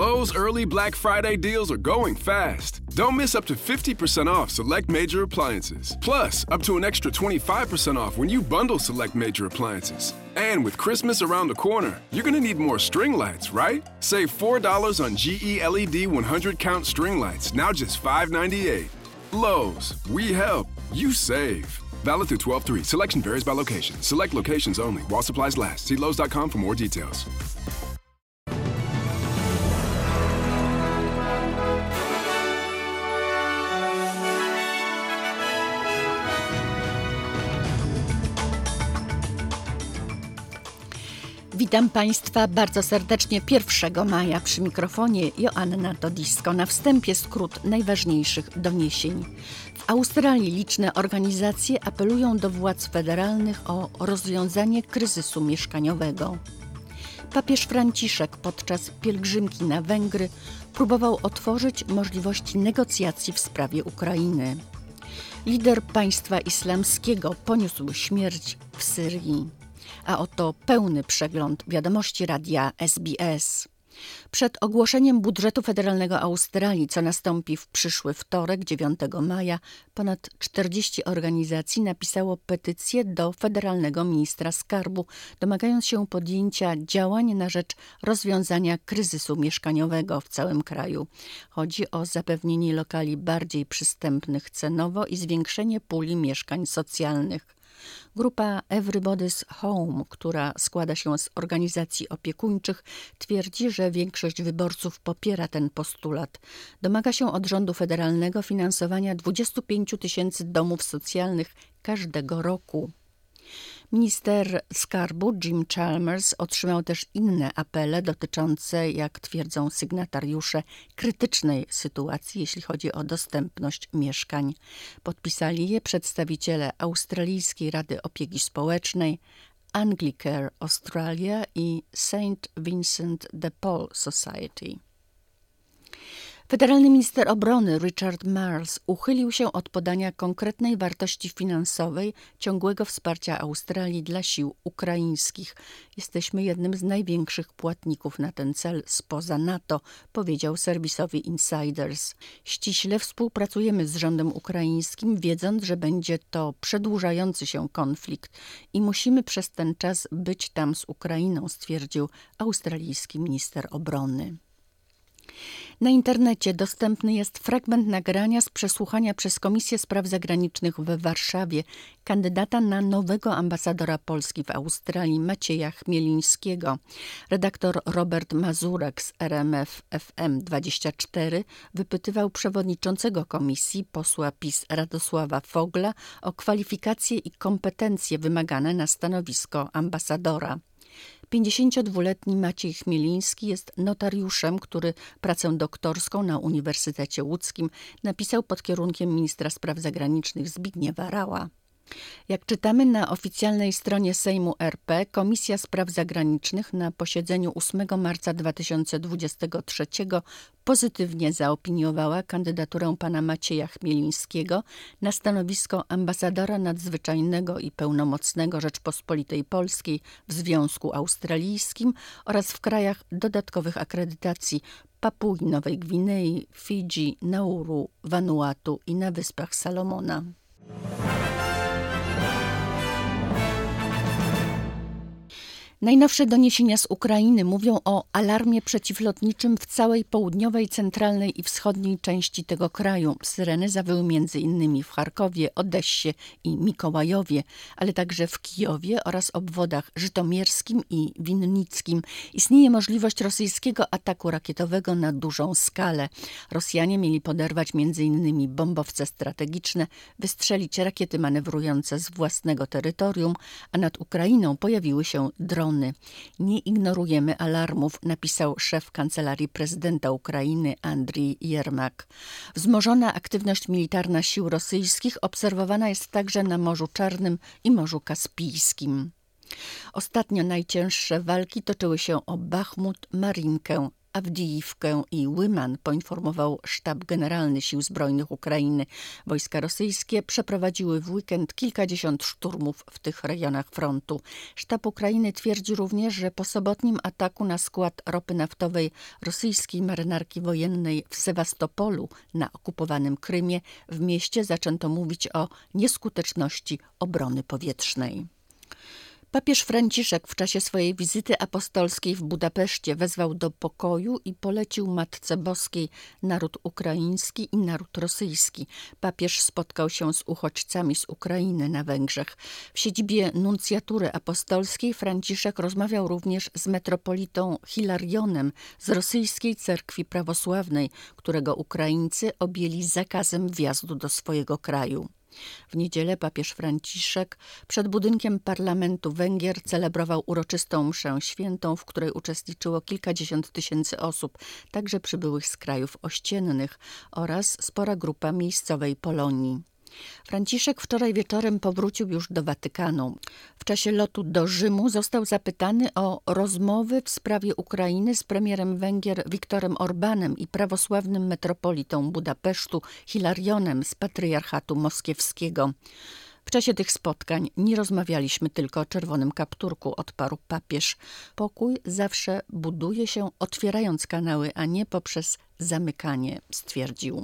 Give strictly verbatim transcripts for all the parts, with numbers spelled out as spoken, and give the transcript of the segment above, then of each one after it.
Lowe's early Black Friday deals are going fast. Don't miss up to fifty percent off select major appliances. Plus, up to an extra twenty-five percent off when you bundle select major appliances. And with Christmas around the corner, you're gonna need more string lights, right? Save four dollars on G E L E D one hundred count string lights, now just five ninety-eight. Lowe's, we help, you save. Valid through twelve three. Selection varies by location. Select locations only. While supplies last. See Lowe's dot com for more details. Witam Państwa bardzo serdecznie pierwszego maja przy mikrofonie Joanna Todisko. Na wstępie skrót najważniejszych doniesień. W Australii liczne organizacje apelują do władz federalnych o rozwiązanie kryzysu mieszkaniowego. Papież Franciszek podczas pielgrzymki na Węgry próbował otworzyć możliwości negocjacji w sprawie Ukrainy. Lider państwa islamskiego poniósł śmierć w Syrii. A oto pełny przegląd wiadomości radia S B S. Przed ogłoszeniem budżetu federalnego Australii, co nastąpi w przyszły wtorek, dziewiątego maja, ponad czterdzieści organizacji napisało petycję do federalnego ministra skarbu, domagając się podjęcia działań na rzecz rozwiązania kryzysu mieszkaniowego w całym kraju. Chodzi o zapewnienie lokali bardziej przystępnych cenowo i zwiększenie puli mieszkań socjalnych. Grupa Everybody's Home, która składa się z organizacji opiekuńczych, twierdzi, że większość wyborców popiera ten postulat. Domaga się od rządu federalnego finansowania dwudziestu pięciu tysięcy domów socjalnych każdego roku. Minister skarbu Jim Chalmers otrzymał też inne apele dotyczące, jak twierdzą sygnatariusze, krytycznej sytuacji, jeśli chodzi o dostępność mieszkań. Podpisali je przedstawiciele Australijskiej Rady Opieki Społecznej, Anglicare Australia i Saint Vincent de Paul Society. Federalny minister obrony Richard Marles uchylił się od podania konkretnej wartości finansowej ciągłego wsparcia Australii dla sił ukraińskich. Jesteśmy jednym z największych płatników na ten cel spoza NATO, powiedział serwisowi Insiders. Ściśle współpracujemy z rządem ukraińskim, wiedząc, że będzie to przedłużający się konflikt i musimy przez ten czas być tam z Ukrainą, stwierdził australijski minister obrony. Na internecie dostępny jest fragment nagrania z przesłuchania przez Komisję Spraw Zagranicznych w Warszawie kandydata na nowego ambasadora Polski w Australii Macieja Chmielińskiego. Redaktor Robert Mazurek z R M F F M dwadzieścia cztery wypytywał przewodniczącego komisji, posła PiS Radosława Fogla, o kwalifikacje i kompetencje wymagane na stanowisko ambasadora. pięćdziesięciodwuletni Maciej Chmieliński jest notariuszem, który pracę doktorską na Uniwersytecie Łódzkim napisał pod kierunkiem ministra spraw zagranicznych Zbigniewa Rała. Jak czytamy na oficjalnej stronie Sejmu R P, Komisja Spraw Zagranicznych na posiedzeniu ósmego marca dwa tysiące dwudziestego trzeciego pozytywnie zaopiniowała kandydaturę pana Macieja Chmielińskiego na stanowisko ambasadora nadzwyczajnego i pełnomocnego Rzeczpospolitej Polskiej w Związku Australijskim oraz w krajach dodatkowych akredytacji Papui Nowej Gwinei, Fidżi, Nauru, Vanuatu i na Wyspach Salomona. Najnowsze doniesienia z Ukrainy mówią o alarmie przeciwlotniczym w całej południowej, centralnej i wschodniej części tego kraju. Syreny zawyły między innymi w Charkowie, Odessie i Mikołajowie, ale także w Kijowie oraz obwodach żytomierskim i winnickim. Istnieje możliwość rosyjskiego ataku rakietowego na dużą skalę. Rosjanie mieli poderwać między innymi bombowce strategiczne, wystrzelić rakiety manewrujące z własnego terytorium, a nad Ukrainą pojawiły się drony. Nie ignorujemy alarmów, napisał szef Kancelarii Prezydenta Ukrainy Andrii Jermak. Wzmożona aktywność militarna sił rosyjskich obserwowana jest także na Morzu Czarnym i Morzu Kaspijskim. Ostatnio najcięższe walki toczyły się o Bachmut, Marinkę Awdijiwkę i Łyman, poinformował Sztab Generalny Sił Zbrojnych Ukrainy. Wojska rosyjskie przeprowadziły w weekend kilkadziesiąt szturmów w tych rejonach frontu. Sztab Ukrainy twierdzi również, że po sobotnim ataku na skład ropy naftowej rosyjskiej marynarki wojennej w Sewastopolu na okupowanym Krymie w mieście zaczęto mówić o nieskuteczności obrony powietrznej. Papież Franciszek w czasie swojej wizyty apostolskiej w Budapeszcie wezwał do pokoju i polecił Matce Boskiej naród ukraiński i naród rosyjski. Papież spotkał się z uchodźcami z Ukrainy na Węgrzech. W siedzibie nuncjatury apostolskiej Franciszek rozmawiał również z metropolitą Hilarionem z rosyjskiej cerkwi prawosławnej, którego Ukraińcy objęli zakazem wjazdu do swojego kraju. W niedzielę papież Franciszek przed budynkiem parlamentu Węgier celebrował uroczystą mszę świętą, w której uczestniczyło kilkadziesiąt tysięcy osób, także przybyłych z krajów ościennych oraz spora grupa miejscowej Polonii. Franciszek wczoraj wieczorem powrócił już do Watykanu. W czasie lotu do Rzymu został zapytany o rozmowy w sprawie Ukrainy z premierem Węgier Viktorem Orbanem i prawosławnym metropolitą Budapesztu Hilarionem z patriarchatu moskiewskiego. W czasie tych spotkań nie rozmawialiśmy tylko o czerwonym kapturku, odparł papież. Pokój zawsze buduje się otwierając kanały, a nie poprzez zamykanie, stwierdził.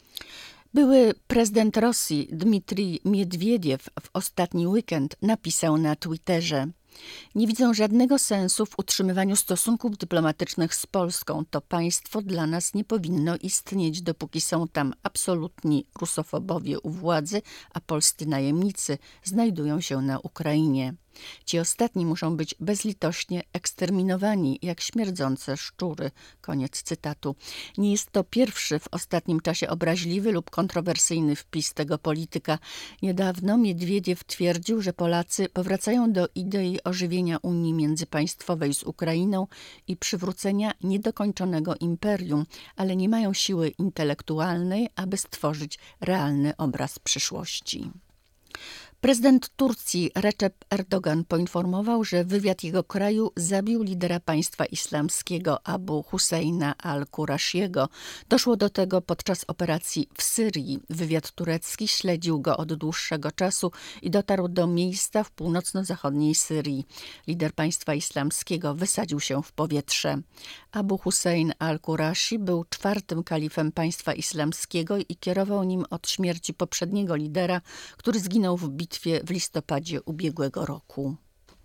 Były prezydent Rosji Dmitrij Miedwiediew w ostatni weekend napisał na Twitterze: nie widzę żadnego sensu w utrzymywaniu stosunków dyplomatycznych z Polską. To państwo dla nas nie powinno istnieć, dopóki są tam absolutni rusofobowie u władzy, a polscy najemnicy znajdują się na Ukrainie. Ci ostatni muszą być bezlitośnie eksterminowani, jak śmierdzące szczury. Koniec cytatu. Nie jest to pierwszy w ostatnim czasie obraźliwy lub kontrowersyjny wpis tego polityka. Niedawno Miedwiediew twierdził, że Polacy powracają do idei ożywienia Unii Międzypaństwowej z Ukrainą i przywrócenia niedokończonego imperium, ale nie mają siły intelektualnej, aby stworzyć realny obraz przyszłości. Prezydent Turcji Recep Erdogan poinformował, że wywiad jego kraju zabił lidera państwa islamskiego Abu Husseina al-Kurashiego. Doszło do tego podczas operacji w Syrii. Wywiad turecki śledził go od dłuższego czasu i dotarł do miejsca w północno-zachodniej Syrii. Lider państwa islamskiego wysadził się w powietrze. Abu Hussein al-Kurashi był czwartym kalifem państwa islamskiego i kierował nim od śmierci poprzedniego lidera, który zginął w bitwie w listopadzie ubiegłego roku.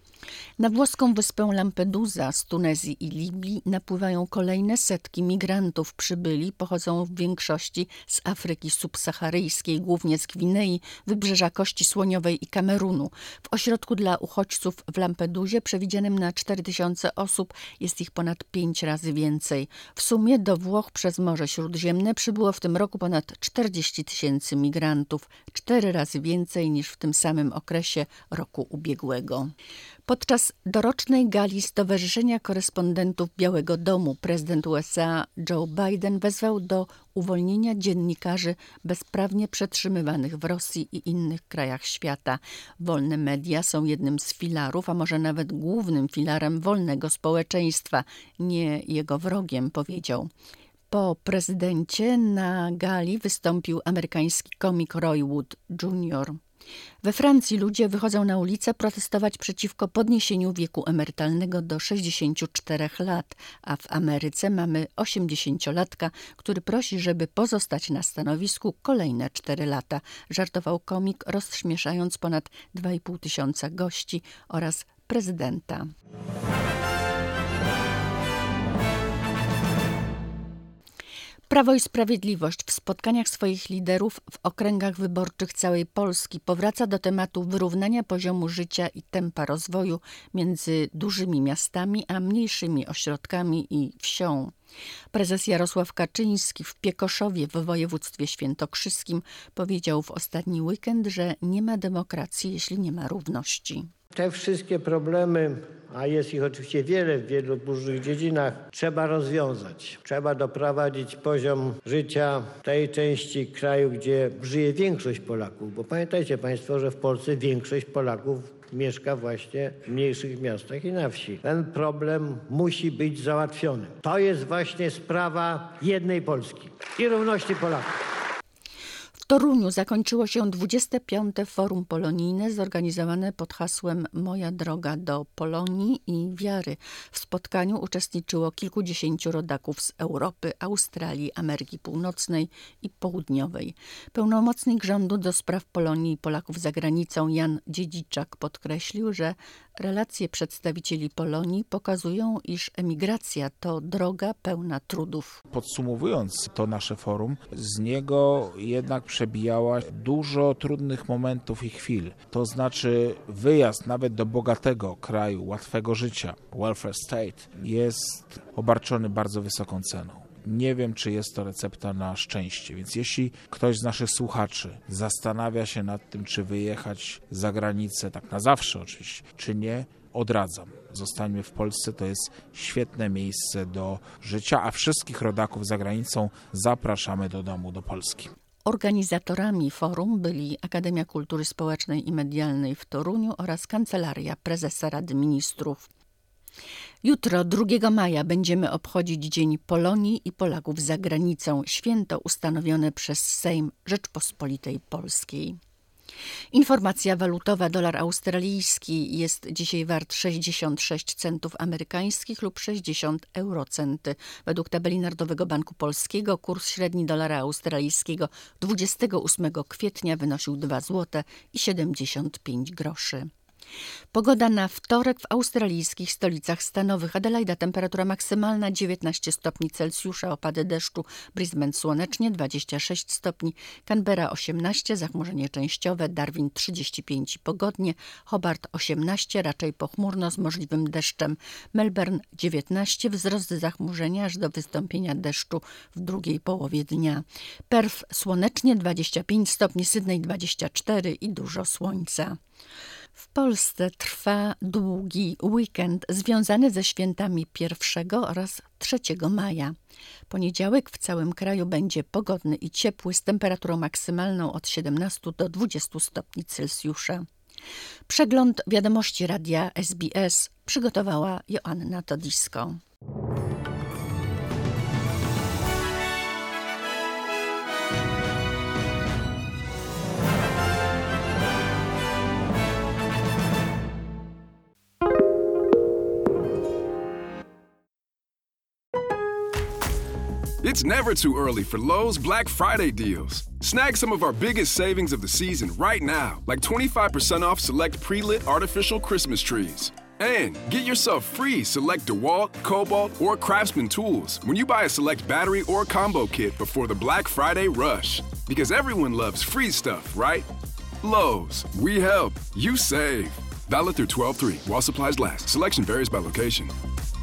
Na włoską wyspę Lampedusa z Tunezji i Libii napływają kolejne setki migrantów. Przybyli pochodzą w większości z Afryki subsaharyjskiej, głównie z Gwinei, Wybrzeża Kości Słoniowej i Kamerunu. W ośrodku dla uchodźców w Lampedusie przewidzianym na cztery tysiące osób jest ich ponad pięć razy więcej. W sumie do Włoch przez Morze Śródziemne przybyło w tym roku ponad czterdzieści tysięcy migrantów, cztery razy więcej niż w tym samym okresie roku ubiegłego. Podczas dorocznej gali Stowarzyszenia Korespondentów Białego Domu prezydent U S A Joe Biden wezwał do uwolnienia dziennikarzy bezprawnie przetrzymywanych w Rosji i innych krajach świata. Wolne media są jednym z filarów, a może nawet głównym filarem wolnego społeczeństwa, nie jego wrogiem, powiedział. Po prezydencie na gali wystąpił amerykański komik Roy Wood junior We Francji ludzie wychodzą na ulicę protestować przeciwko podniesieniu wieku emerytalnego do sześćdziesięciu czterech lat, a w Ameryce mamy osiemdziesięciolatka, który prosi, żeby pozostać na stanowisku kolejne cztery lata. Żartował komik, rozśmieszając ponad dwa i pół tysiąca gości oraz prezydenta. Prawo i Sprawiedliwość w spotkaniach swoich liderów w okręgach wyborczych całej Polski powraca do tematu wyrównania poziomu życia i tempa rozwoju między dużymi miastami a mniejszymi ośrodkami i wsią. Prezes Jarosław Kaczyński w Piekoszowie w województwie świętokrzyskim powiedział w ostatni weekend, że nie ma demokracji, jeśli nie ma równości. Te wszystkie problemy, a jest ich oczywiście wiele w wielu różnych dziedzinach, trzeba rozwiązać. Trzeba doprowadzić poziom życia tej części kraju, gdzie żyje większość Polaków. Bo pamiętajcie Państwo, że w Polsce większość Polaków mieszka właśnie w mniejszych miastach i na wsi. Ten problem musi być załatwiony. To jest właśnie sprawa jednej Polski i równości Polaków. W Toruniu zakończyło się dwudzieste piąte Forum Polonijne zorganizowane pod hasłem Moja droga do Polonii i wiary. W spotkaniu uczestniczyło kilkudziesięciu rodaków z Europy, Australii, Ameryki Północnej i Południowej. Pełnomocnik rządu do spraw Polonii i Polaków za granicą Jan Dziedziczak podkreślił, że relacje przedstawicieli Polonii pokazują, iż emigracja to droga pełna trudów. Podsumowując to nasze forum, z niego jednak przebijała dużo trudnych momentów i chwil. To znaczy wyjazd nawet do bogatego kraju, łatwego życia, welfare state, jest obarczony bardzo wysoką ceną. Nie wiem, czy jest to recepta na szczęście, więc jeśli ktoś z naszych słuchaczy zastanawia się nad tym, czy wyjechać za granicę, tak na zawsze oczywiście, czy nie, odradzam. Zostańmy w Polsce, to jest świetne miejsce do życia, a wszystkich rodaków za granicą zapraszamy do domu, do Polski. Organizatorami forum byli Akademia Kultury Społecznej i Medialnej w Toruniu oraz Kancelaria Prezesa Rady Ministrów. Jutro, drugiego maja, będziemy obchodzić Dzień Polonii i Polaków za granicą, święto ustanowione przez Sejm Rzeczpospolitej Polskiej. Informacja walutowa: dolar australijski jest dzisiaj wart sześćdziesiąt sześć centów amerykańskich lub sześćdziesiąt eurocenty. Według tabeli Narodowego Banku Polskiego kurs średni dolara australijskiego dwudziestego ósmego kwietnia wynosił dwa złote i siedemdziesiąt pięć groszy. Pogoda na wtorek w australijskich stolicach stanowych: Adelaida temperatura maksymalna dziewiętnaście stopni Celsjusza, opady deszczu, Brisbane słonecznie dwadzieścia sześć stopni, Canberra osiemnaście, zachmurzenie częściowe, Darwin trzydzieści pięć i pogodnie, Hobart osiemnaście, raczej pochmurno z możliwym deszczem, Melbourne dziewiętnaście, wzrost zachmurzenia aż do wystąpienia deszczu w drugiej połowie dnia, Perth słonecznie dwadzieścia pięć stopni, Sydney dwadzieścia cztery i dużo słońca. W Polsce trwa długi weekend związany ze świętami pierwszego oraz trzeciego maja. Poniedziałek w całym kraju będzie pogodny i ciepły z temperaturą maksymalną od siedemnastu do dwudziestu stopni Celsjusza. Przegląd wiadomości radia S B S przygotowała Joanna Todisko. It's never too early for Lowe's Black Friday deals. Snag some of our biggest savings of the season right now, like twenty-five percent off select pre-lit artificial Christmas trees. And get yourself free select DeWalt, Cobalt, or Craftsman tools when you buy a select battery or combo kit before the Black Friday rush. Because everyone loves free stuff, right? Lowe's, we help, you save. Valid through twelve three while supplies last. Selection varies by location.